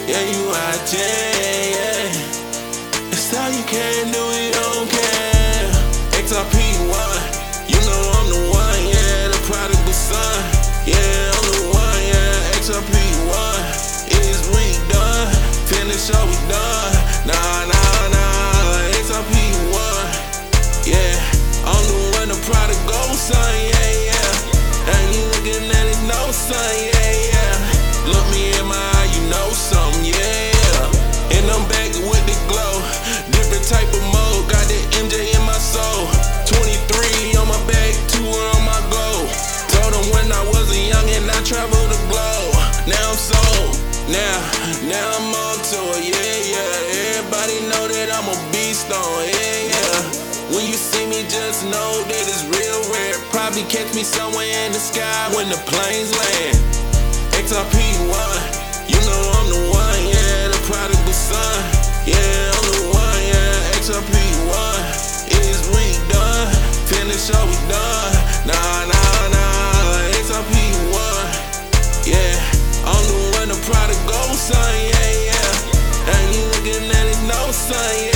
Yeah, you out there, yeah. It's all you can do, you don't care. XRP1, you know I'm the one, yeah, the prodigal son. Yeah, I'm the one, yeah, XRP1. Is we done? Finish all we done. Nah, XRP1. Yeah, I'm the one, the prodigal son, yeah, yeah. And you looking at it, no son, yeah, yeah. Look me in my eye, you know something, yeah. And I'm back with the glow. Different type of mode, got that MJ in my soul. 23 on my back, 2 on my goal. Told them when I was a youngin', I traveled the globe. Now I'm sold, now I'm on tour, yeah, yeah. Everybody know that I'm a beast on, yeah, yeah. When you see me, just know that it's real rare. Probably catch me somewhere in the sky when the planes land. XRP1, you know I'm the one, yeah, the prodigal son. Yeah, I'm the one, yeah, XRP1. Is we done? Finish all we done. Nah, XRP1. Yeah, I'm the one, the prodigal son, yeah, yeah. And you looking at it, no son, yeah.